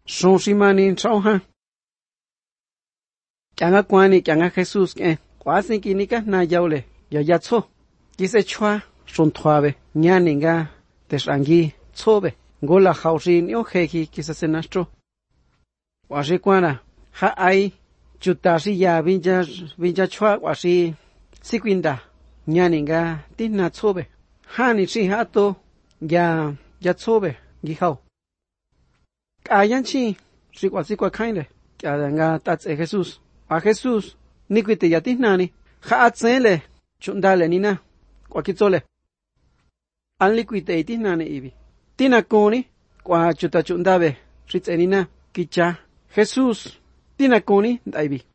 Son simani sao ha. Changa kwani changa Jesús ke. Kwasi kinika na yaule. Ya yatso. Kise chua son tuave. Nyaninga tesrangi tsobe. Ngola hausin yo heki kisa senastro. Wasi kwana. Ha ai. Chutasi ya vinja chua wasi. Sikwinda. Nyaninga tina tsobe. Hani si hato. Ya tsobe. Gihao. Kayanchi. Sikwa kainde. Kaya tats e Jesús. A Jesús. Nikwite yatinani. Haatsele. Chundale nina. Kwakitsole. An likwite itinani ibi. Tina koni. Kwa chuta chundabe. Ritzenina. Kicha. Jesús. Tina koni. Daibi.